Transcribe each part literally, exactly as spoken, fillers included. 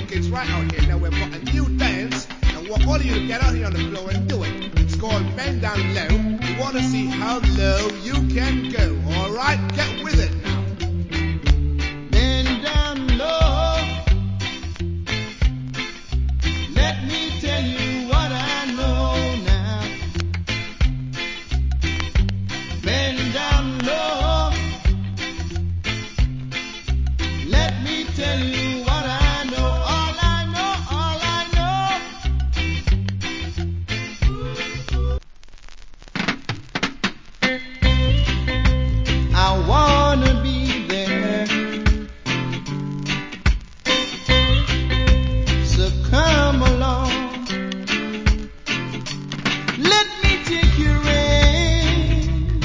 kids right out here. Now we've got a new dance, and what all of you get out here on the floor and do it. It's called Bend Down Low. We want to see how low you can go. All right, get with it now. Bend down low. Let me tell you what I know now. Bend down low. Let me tell you what I know. All I know, all I know. I wanna be there. So come along. Let me take your hand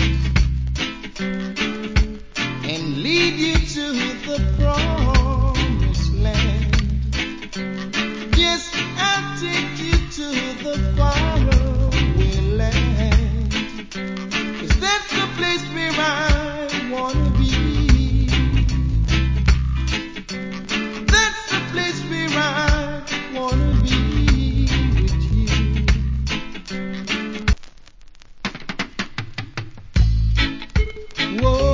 and lead you to the promised land. Yes, I'll take you to the faraway land. 'Cause that's the place where I wanna be. That's the place where I wanna be with you. Whoa,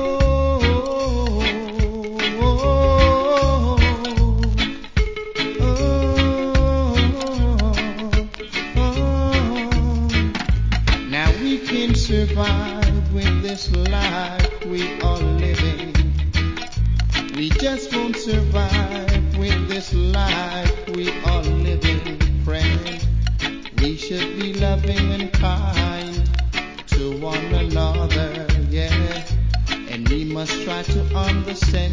oh, oh. Now we can survive with this life we are living. We just won't survive with this life we are living, friend. We should be loving and kind to one another, yeah. And we must try to understand